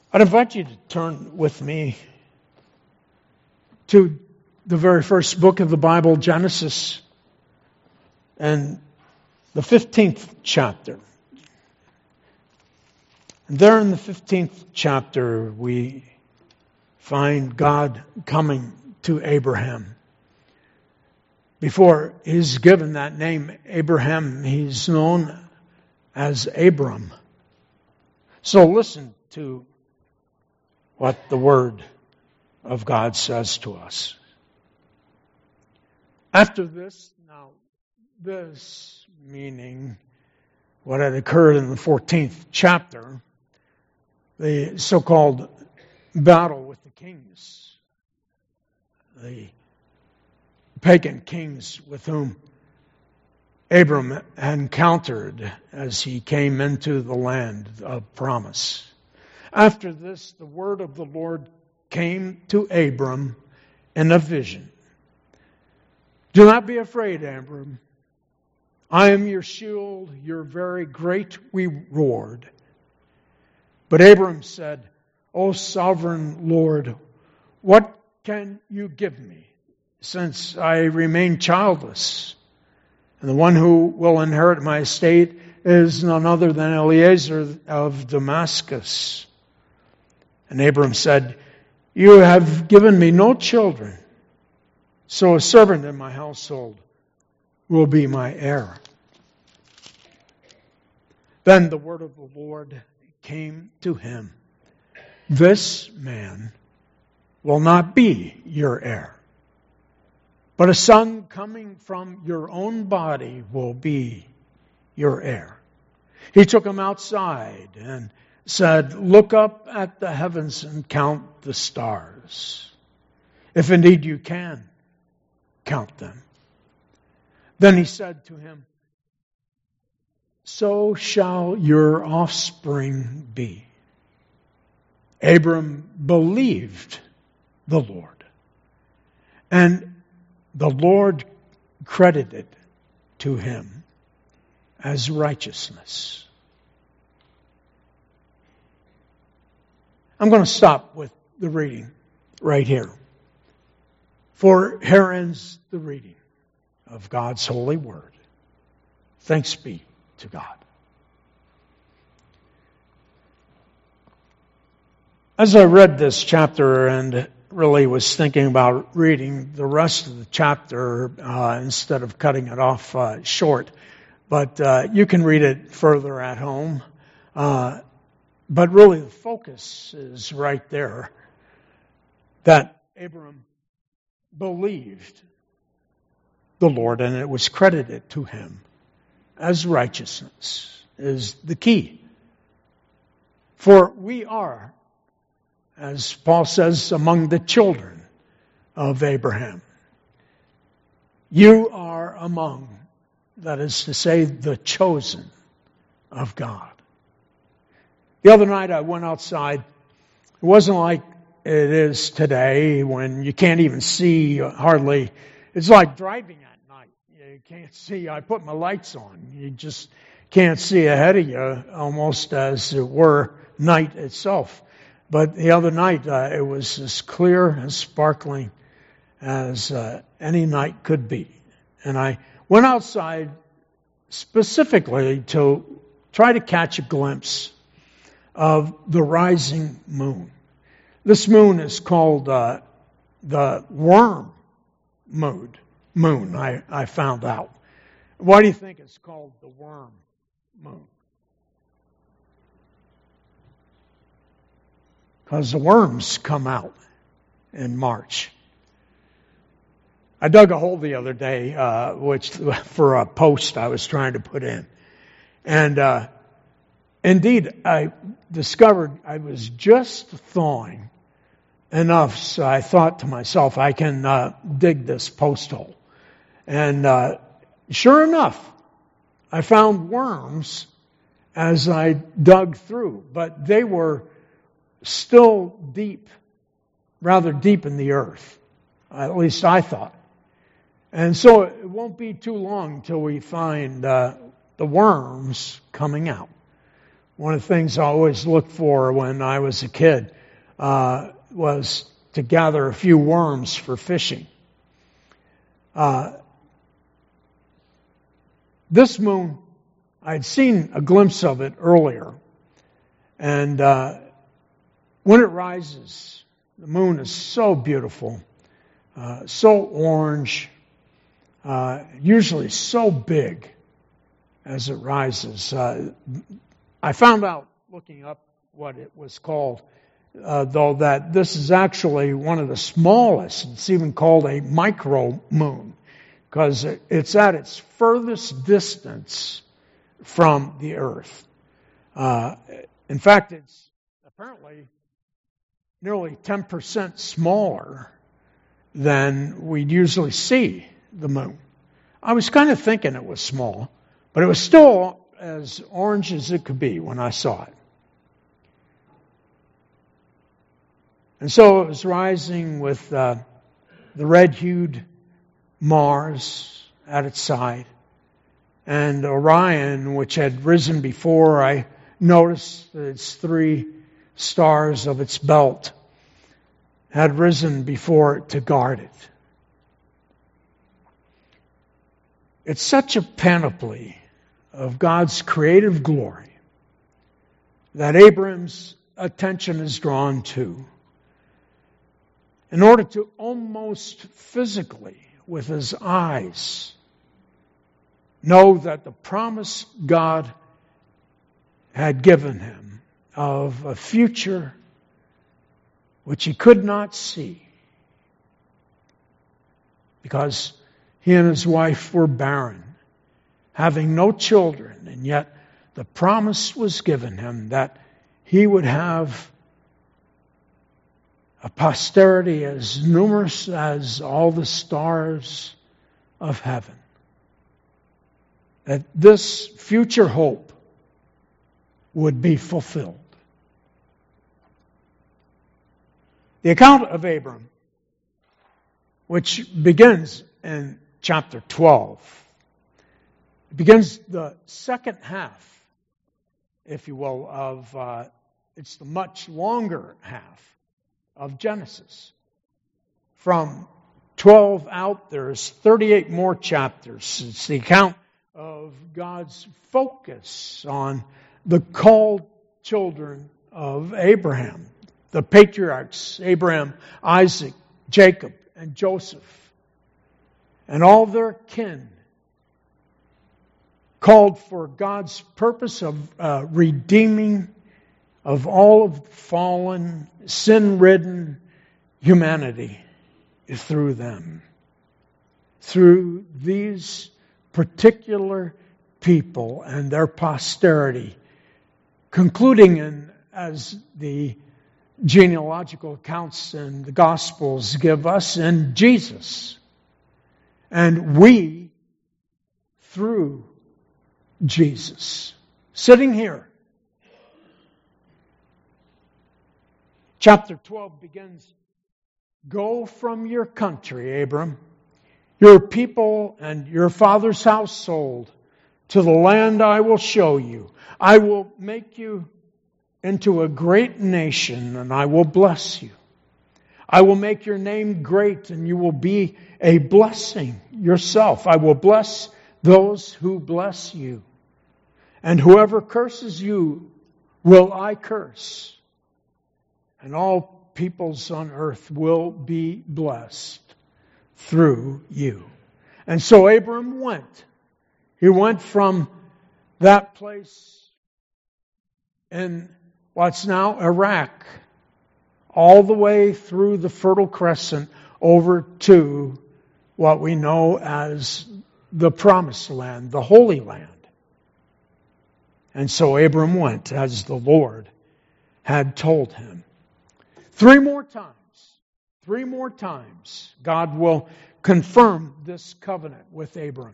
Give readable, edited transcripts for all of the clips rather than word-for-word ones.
I'd invite you to turn with me to the very first book of the Bible, Genesis, and the 15th chapter. And there in the 15th chapter, we find God coming to Abraham. Before he's given that name, Abraham, he's known as Abram. So listen to what the Word of God says to us. After this, now this meaning what had occurred in the 14th chapter, the so-called battle with the kings, the pagan kings with whom Abram encountered as he came into the land of promise. After this, the word of the Lord came to Abram in a vision. Do not be afraid, Abram. I am your shield, your very great reward. But Abram said, O sovereign Lord, what can you give me, since I remain childless? And the one who will inherit my estate is none other than Eliezer of Damascus. And Abram said, You have given me no children, so a servant in my household will be my heir. Then the word of the Lord came to him. This man will not be your heir, but a son coming from your own body will be your heir. He took him outside and said, Look up at the heavens and count the stars, if indeed you can count them. Then he said to him, So shall your offspring be. Abram believed the Lord, and the Lord credited to him as righteousness. I'm going to stop with the reading right here. For here ends the reading of God's holy word. Thanks be to God. As I read this chapter and really was thinking about reading the rest of the chapter instead of cutting it off short, but you can read it further at home. But really the focus is right there, that Abram believed the Lord and it was credited to him as righteousness is the key. For we are, as Paul says, among the children of Abraham. You are among, that is to say, the chosen of God. The other night I went outside. It wasn't like it is today when you can't even see hardly. It's like driving at night. You can't see. I put my lights on. You just can't see ahead of you, almost as it were night itself. But the other night it was as clear and sparkling as any night could be. And I went outside specifically to try to catch a glimpse of the rising moon. This moon is called the worm moon, I found out. Why do you think it's called the worm moon? Because the worms come out in March. I dug a hole the other day, which for a post I was trying to put in. And indeed, I discovered I was just thawing enough, so I thought to myself, I can dig this post hole. And sure enough, I found worms as I dug through, but they were still deep, rather deep in the earth. At least I thought. And so it won't be too long till we find the worms coming out. One of the things I always looked for when I was a kid was to gather a few worms for fishing. This moon, I'd seen a glimpse of it earlier. And when it rises, the moon is so beautiful, so orange, usually so big as it rises. I found out, looking up what it was called, though, that this is actually one of the smallest. It's even called a micro moon because it's at its furthest distance from the Earth. In fact, it's apparently nearly 10% smaller than we'd usually see the moon. I was kind of thinking it was small, but it was still as orange as it could be when I saw it. And so it was rising with the red-hued Mars at its side. And Orion, which had risen before, I noticed that its 3 stars of its belt had risen before it to guard it. It's such a panoply of God's creative glory that Abram's attention is drawn to in order to almost physically, with his eyes, know that the promise God had given him of a future which he could not see because he and his wife were barren, having no children, and yet the promise was given him that he would have a posterity as numerous as all the stars of heaven. That this future hope would be fulfilled. The account of Abram, which begins in chapter 12, begins the second half, if you will, of it's the much longer half of Genesis. From 12 out, there's 38 more chapters. It's the account of God's focus on the called children of Abraham, the patriarchs, Abraham, Isaac, Jacob, and Joseph, and all their kin, called for God's purpose of redeeming of all of fallen, sin-ridden humanity through them. Through these particular people and their posterity, concluding in, as the genealogical accounts and the Gospels give us, in Jesus. And we, through Jesus, sitting here. Chapter 12 begins, "Go from your country, Abram, your people and your father's household, to the land I will show you. I will make you into a great nation, and I will bless you. I will make your name great, and you will be a blessing yourself. I will bless those who bless you, and whoever curses you will I curse. And all peoples on earth will be blessed through you." And so Abram went. He went from that place in what's now Iraq, all the way through the Fertile Crescent over to what we know as the Promised Land, the Holy Land. And so Abram went as the Lord had told him. Three more times, God will confirm this covenant with Abram.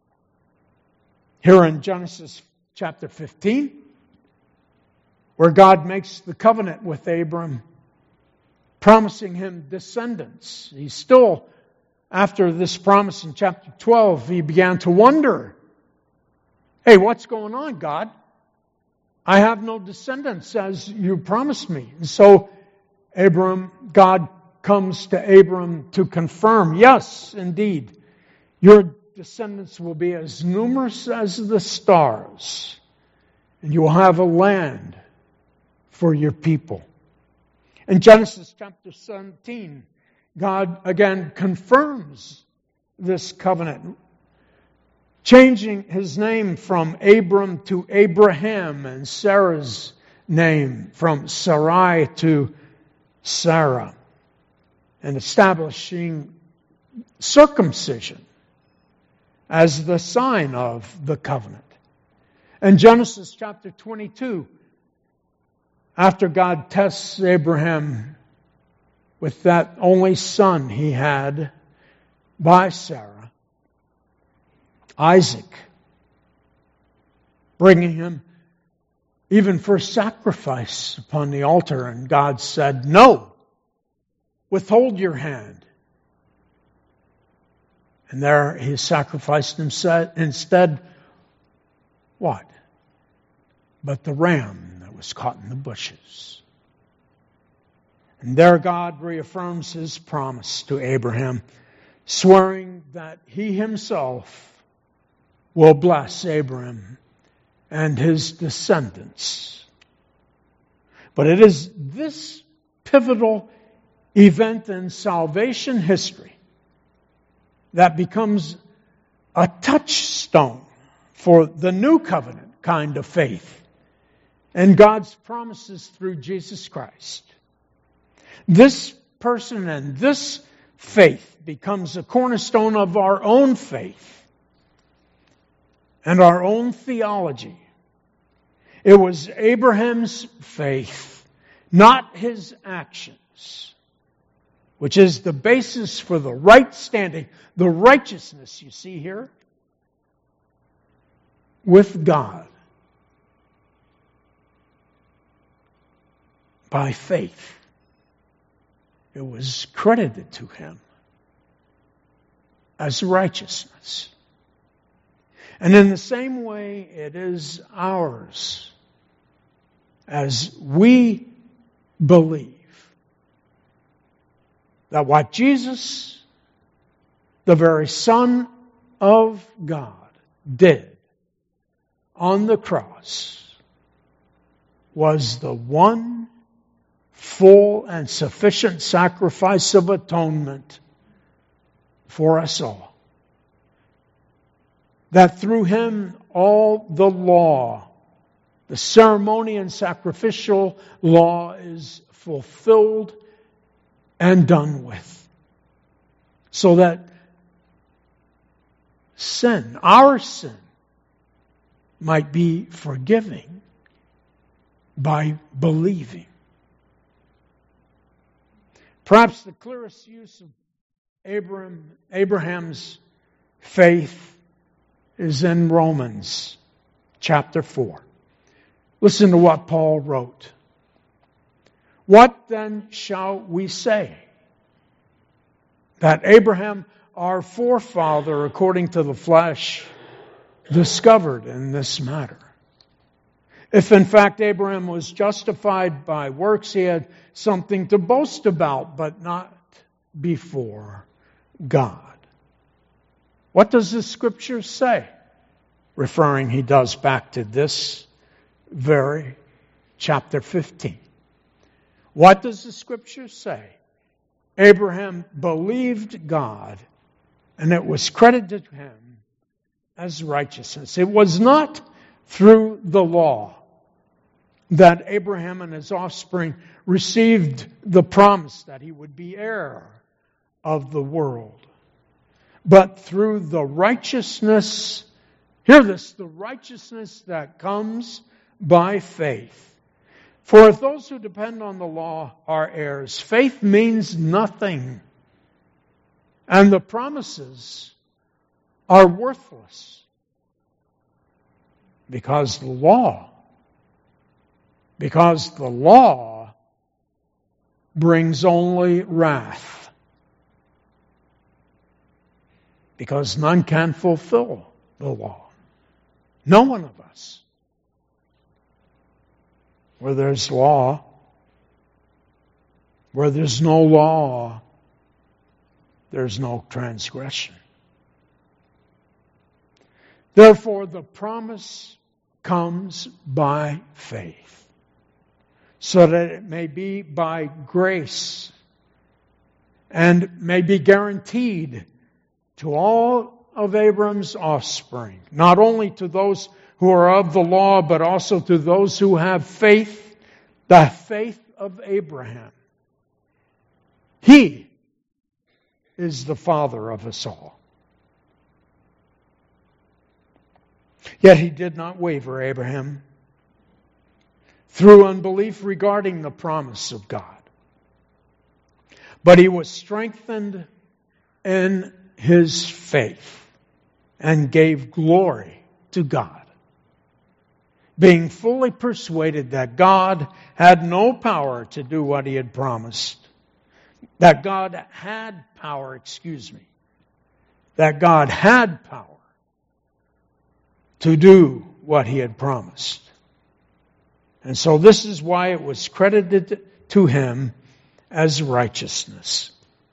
Here in Genesis chapter 15, where God makes the covenant with Abram, promising him descendants. He still, after this promise in chapter 12, he began to wonder, hey, what's going on, God? I have no descendants as you promised me. And so God comes to Abram to confirm, yes, indeed, your descendants will be as numerous as the stars, and you will have a land for your people. In Genesis chapter 17, God again confirms this covenant, changing his name from Abram to Abraham and Sarah's name from Sarai to Sarah, and establishing circumcision as the sign of the covenant. In Genesis chapter 22, after God tests Abraham with that only son he had by Sarah, Isaac, bringing him even for sacrifice upon the altar, and God said, "No, withhold your hand." And there he sacrificed instead what? But the ram that was caught in the bushes. And there God reaffirms his promise to Abraham, swearing that he himself will bless Abraham and his descendants. But it is this pivotal event in salvation history that becomes a touchstone for the new covenant kind of faith and God's promises through Jesus Christ. This person and this faith becomes a cornerstone of our own faith and our own theology. It was Abraham's faith, not his actions, which is the basis for the right standing, the righteousness you see here, with God. By faith, it was credited to him as righteousness. And in the same way, it is ours as we believe that what Jesus, the very Son of God, did on the cross was the one full and sufficient sacrifice of atonement for us all. That through him all the law, the ceremony and sacrificial law, is fulfilled and done with. So that sin, our sin, might be forgiving by believing. Perhaps the clearest use of Abraham's faith is in Romans chapter 4. Listen to what Paul wrote. What then shall we say? That Abraham, our forefather according to the flesh, discovered in this matter. If in fact Abraham was justified by works, he had something to boast about, but not before God. What does the Scripture say? Referring, he does, back to this very chapter 15. What does the Scripture say? Abraham believed God, and it was credited to him as righteousness. It was not through the law that Abraham and his offspring received the promise that he would be heir of the world, but through the righteousness, hear this, the righteousness that comes by faith. For if those who depend on the law are heirs, faith means nothing, and the promises are worthless, because the law brings only wrath, because none can fulfill the law. No one of us. where there's law. Where there's no law, there's no transgression. Therefore, the promise comes by faith, so that it may be by grace and may be guaranteed to all of Abram's offspring, not only to those who are of the law, but also to those who have faith, the faith of Abraham. He is the father of us all. Yet he did not waver, Abraham, through unbelief regarding the promise of God. But he was strengthened in his faith and gave glory to God, being fully persuaded that God had no power to do what he had promised. That God had power to do what he had promised. And so this is why it was credited to him as righteousness.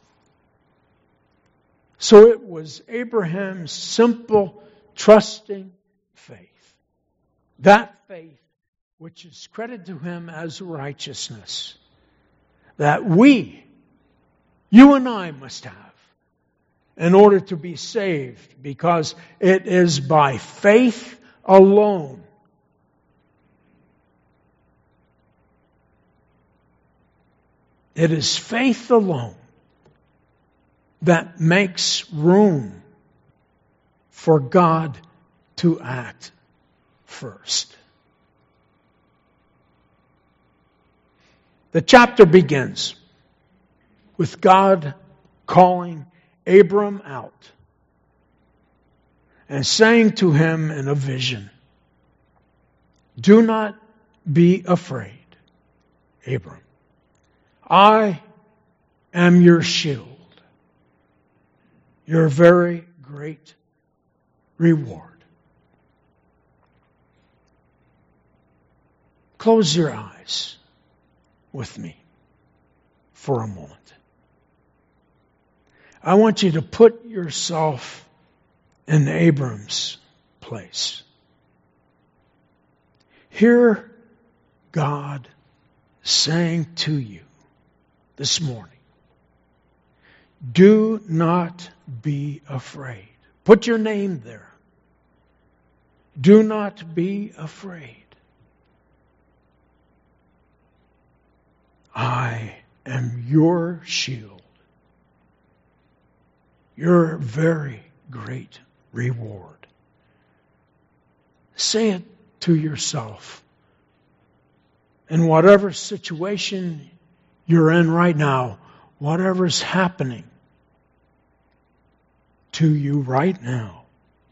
So it was Abraham's simple, trusting faith. That faith which is credited to him as righteousness. That you and I must have in order to be saved, because it is by faith alone. It is faith alone that makes room for God to act first. The chapter begins with God calling Abram out and saying to him in a vision, "Do not be afraid, Abram. I am your shield, your very great reward." Close your eyes with me for a moment. I want you to put yourself in Abram's place. Hear God saying to you this morning, do not be afraid. Put your name there. Do not be afraid. I am your shield, your very great reward. Say it to yourself. In whatever situation you're in right now, whatever's happening to you right now,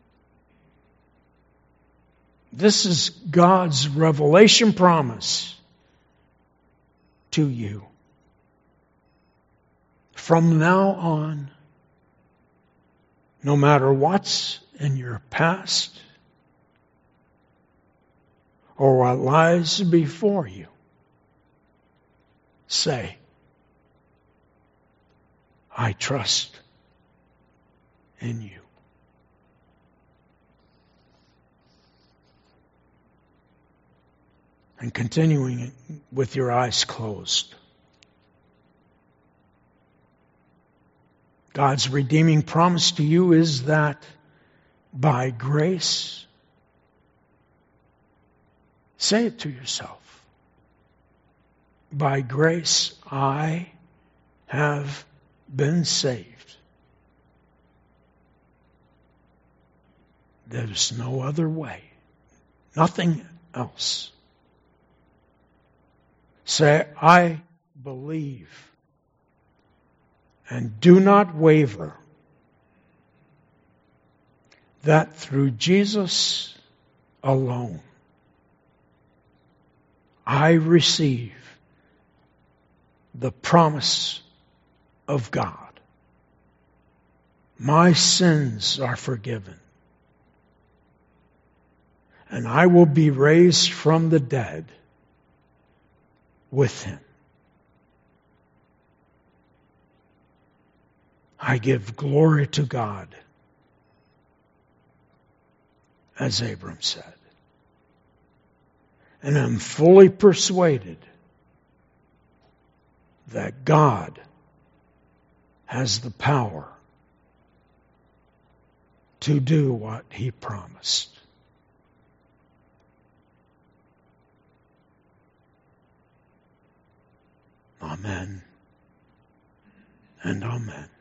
this is God's revelation promise to you. From now on, no matter what's in your past or what lies before you, say, I trust in you. And continuing with your eyes closed. God's redeeming promise to you is that by grace, say it to yourself, by grace I have been saved. There's no other way, nothing else. Say, I believe. And do not waver that through Jesus alone I receive the promise of God. My sins are forgiven. And I will be raised from the dead with him. I give glory to God, as Abram said. And I'm fully persuaded that God has the power to do what he promised. Amen and amen.